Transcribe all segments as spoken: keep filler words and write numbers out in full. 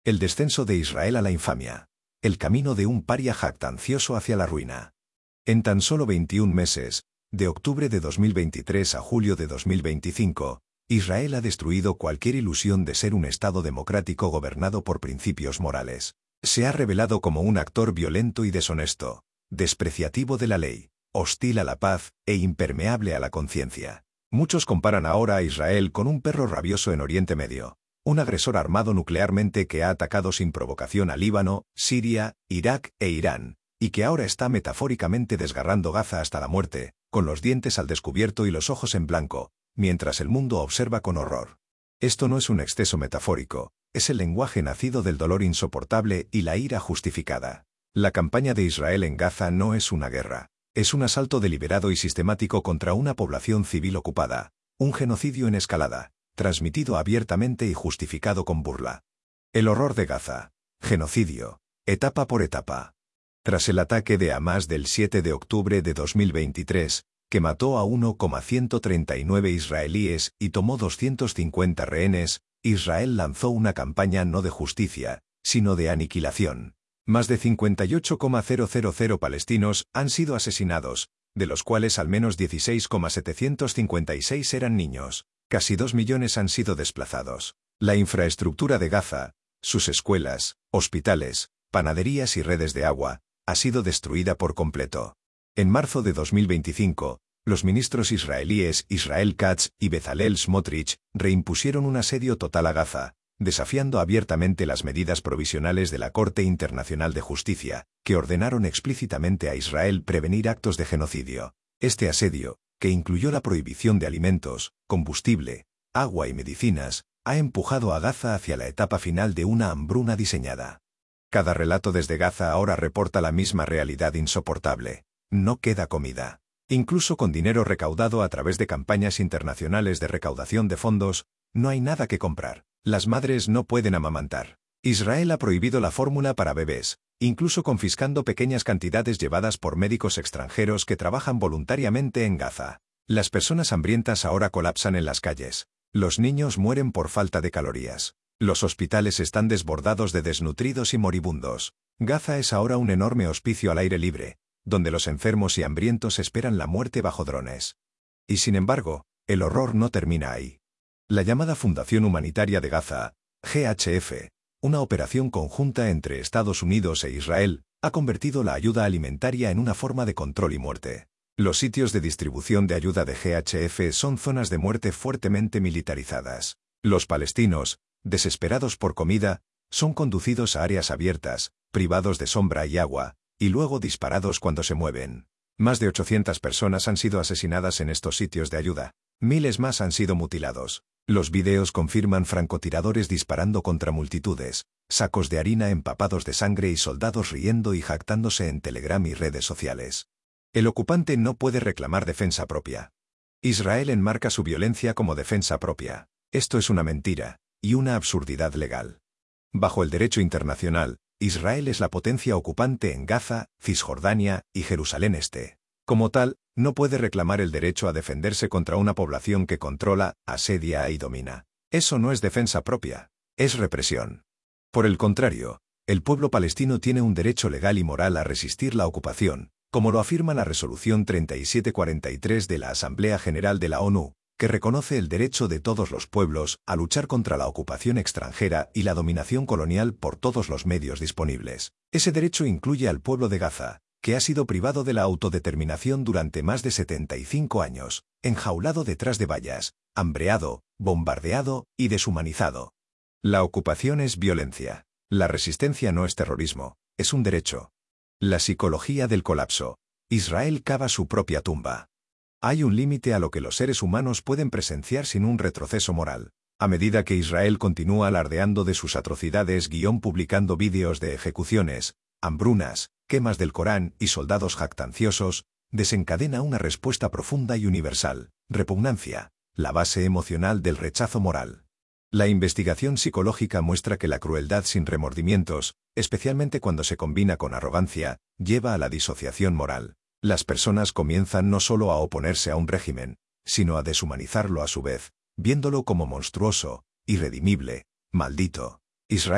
El descenso de Israel a la infamia. El camino de un paria jactancioso hacia la ruina. En tan solo veintiún meses, de octubre de dos mil veintitrés a julio de dos mil veinticinco, Israel ha destruido cualquier ilusión de ser un Estado democrático gobernado por principios morales. Se ha revelado como un actor violento y deshonesto, despreciativo de la ley, hostil a la paz e impermeable a la conciencia. Muchos comparan ahora a Israel con un perro rabioso en Oriente Medio, un agresor armado nuclearmente que ha atacado sin provocación a Líbano, Siria, Irak e Irán, y que ahora está metafóricamente desgarrando Gaza hasta la muerte, con los dientes al descubierto y los ojos en blanco, mientras el mundo observa con horror. Esto no es un exceso metafórico, es el lenguaje nacido del dolor insoportable y la ira justificada. La campaña de Israel en Gaza no es una guerra, es un asalto deliberado y sistemático contra una población civil ocupada, un genocidio en escalada, transmitido abiertamente y justificado con burla. El horror de Gaza. Genocidio. Etapa por etapa. Tras el ataque de Hamás del siete de octubre de dos mil veintitrés, que mató a uno coma ciento treinta y nueve israelíes y tomó doscientos cincuenta rehenes, Israel lanzó una campaña no de justicia, sino de aniquilación. Más de cincuenta y ocho mil palestinos han sido asesinados, de los cuales al menos dieciséis mil setecientos cincuenta y seis eran niños. Casi dos millones han sido desplazados. La infraestructura de Gaza, sus escuelas, hospitales, panaderías y redes de agua, ha sido destruida por completo. En marzo de dos mil veinticinco, los ministros israelíes Israel Katz y Bezalel Smotrich reimpusieron un asedio total a Gaza, desafiando abiertamente las medidas provisionales de la Corte Internacional de Justicia, que ordenaron explícitamente a Israel prevenir actos de genocidio. Este asedio, que incluyó la prohibición de alimentos, combustible, agua y medicinas, ha empujado a Gaza hacia la etapa final de una hambruna diseñada. Cada relato desde Gaza ahora reporta la misma realidad insoportable. No queda comida. Incluso con dinero recaudado a través de campañas internacionales de recaudación de fondos, no hay nada que comprar. Las madres no pueden amamantar. Israel ha prohibido la fórmula para bebés, incluso confiscando pequeñas cantidades llevadas por médicos extranjeros que trabajan voluntariamente en Gaza. Las personas hambrientas ahora colapsan en las calles. Los niños mueren por falta de calorías. Los hospitales están desbordados de desnutridos y moribundos. Gaza es ahora un enorme hospicio al aire libre, donde los enfermos y hambrientos esperan la muerte bajo drones. Y sin embargo, el horror no termina ahí. La llamada Fundación Humanitaria de Gaza, G H F, una operación conjunta entre Estados Unidos e Israel, ha convertido la ayuda alimentaria en una forma de control y muerte. Los sitios de distribución de ayuda de G H F son zonas de muerte fuertemente militarizadas. Los palestinos, desesperados por comida, son conducidos a áreas abiertas, privados de sombra y agua, y luego disparados cuando se mueven. Más de ochocientas personas han sido asesinadas en estos sitios de ayuda. Miles más han sido mutilados. Los videos confirman francotiradores disparando contra multitudes, sacos de harina empapados de sangre y soldados riendo y jactándose en Telegram y redes sociales. El ocupante no puede reclamar defensa propia. Israel enmarca su violencia como defensa propia. Esto es una mentira, y una absurdidad legal. Bajo el derecho internacional, Israel es la potencia ocupante en Gaza, Cisjordania y Jerusalén Este. Como tal, no puede reclamar el derecho a defenderse contra una población que controla, asedia y domina. Eso no es defensa propia, es represión. Por el contrario, el pueblo palestino tiene un derecho legal y moral a resistir la ocupación, como lo afirma la Resolución treinta y siete cuarenta y tres de la Asamblea General de la ONU, que reconoce el derecho de todos los pueblos a luchar contra la ocupación extranjera y la dominación colonial por todos los medios disponibles. Ese derecho incluye al pueblo de Gaza, que ha sido privado de la autodeterminación durante más de setenta y cinco años, enjaulado detrás de vallas, hambreado, bombardeado y deshumanizado. La ocupación es violencia. La resistencia no es terrorismo, es un derecho. La psicología del colapso. Israel cava su propia tumba. Hay un límite a lo que los seres humanos pueden presenciar sin un retroceso moral. A medida que Israel continúa alardeando de sus atrocidades guión publicando vídeos de ejecuciones, hambrunas, quemas del Corán y soldados jactanciosos, desencadena una respuesta profunda y universal, repugnancia, la base emocional del rechazo moral. La investigación psicológica muestra que la crueldad sin remordimientos, especialmente cuando se combina con arrogancia, lleva a la disociación moral. Las personas comienzan no solo a oponerse a un régimen, sino a deshumanizarlo a su vez, viéndolo como monstruoso, irredimible, maldito. Israel,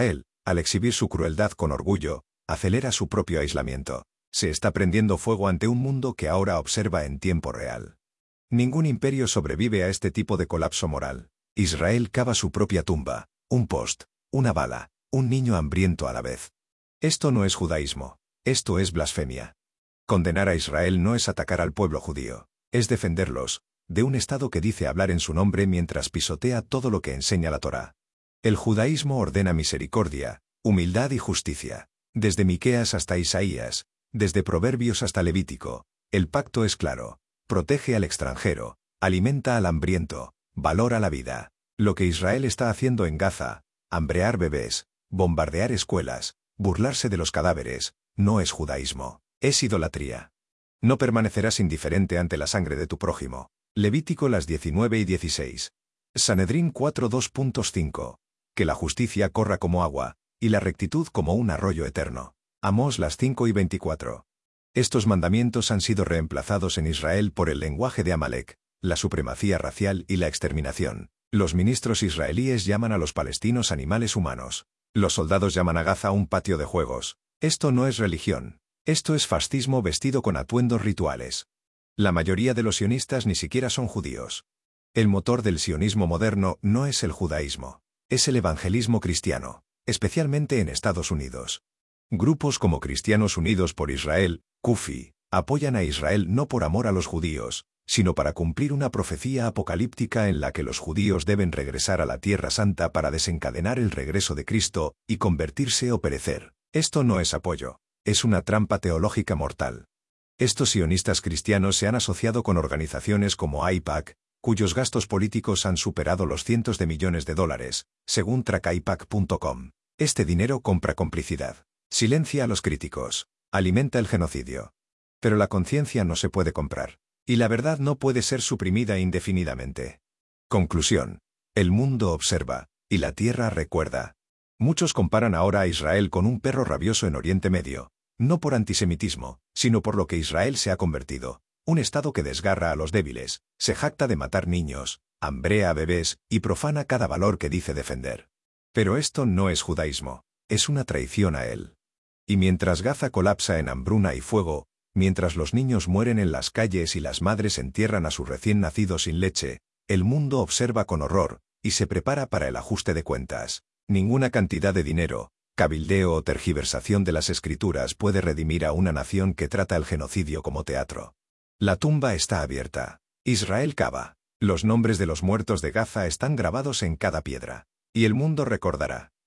Al exhibir su crueldad con orgullo, acelera su propio aislamiento. Se está prendiendo fuego ante un mundo que ahora observa en tiempo real. Ningún imperio sobrevive a este tipo de colapso moral. Israel cava su propia tumba, un post, una bala, un niño hambriento a la vez. Esto no es judaísmo, esto es blasfemia. Condenar a Israel no es atacar al pueblo judío, es defenderlos, de un Estado que dice hablar en su nombre mientras pisotea todo lo que enseña la Torá. El judaísmo ordena misericordia, humildad y justicia. Desde Miqueas hasta Isaías, desde Proverbios hasta Levítico, el pacto es claro. Protege al extranjero, alimenta al hambriento, valora la vida. Lo que Israel está haciendo en Gaza, hambrear bebés, bombardear escuelas, burlarse de los cadáveres, no es judaísmo, es idolatría. No permanecerás indiferente ante la sangre de tu prójimo. Levítico las diecinueve y dieciséis. Sanedrín cuatro dos punto cinco. Que la justicia corra como agua, y la rectitud como un arroyo eterno. Amós las cinco y veinticuatro. Estos mandamientos han sido reemplazados en Israel por el lenguaje de Amalek, la supremacía racial y la exterminación. Los ministros israelíes llaman a los palestinos animales humanos. Los soldados llaman a Gaza un patio de juegos. Esto no es religión. Esto es fascismo vestido con atuendos rituales. La mayoría de los sionistas ni siquiera son judíos. El motor del sionismo moderno no es el judaísmo. Es el evangelismo cristiano, especialmente en Estados Unidos. Grupos como Cristianos Unidos por Israel, Cufi, apoyan a Israel no por amor a los judíos, sino para cumplir una profecía apocalíptica en la que los judíos deben regresar a la Tierra Santa para desencadenar el regreso de Cristo y convertirse o perecer. Esto no es apoyo, es una trampa teológica mortal. Estos sionistas cristianos se han asociado con organizaciones como AIPAC, cuyos gastos políticos han superado los cientos de millones de dólares, según track i pac punto com. Este dinero compra complicidad. Silencia a los críticos. Alimenta el genocidio. Pero la conciencia no se puede comprar. Y la verdad no puede ser suprimida indefinidamente. Conclusión. El mundo observa, y la tierra recuerda. Muchos comparan ahora a Israel con un perro rabioso en Oriente Medio, no por antisemitismo, sino por lo que Israel se ha convertido. Un Estado que desgarra a los débiles, se jacta de matar niños, hambrea a bebés y profana cada valor que dice defender. Pero esto no es judaísmo, es una traición a él. Y mientras Gaza colapsa en hambruna y fuego, mientras los niños mueren en las calles y las madres entierran a sus recién nacidos sin leche, el mundo observa con horror, y se prepara para el ajuste de cuentas. Ninguna cantidad de dinero, cabildeo o tergiversación de las escrituras puede redimir a una nación que trata el genocidio como teatro. La tumba está abierta. Israel cava. Los nombres de los muertos de Gaza están grabados en cada piedra. Y el mundo recordará.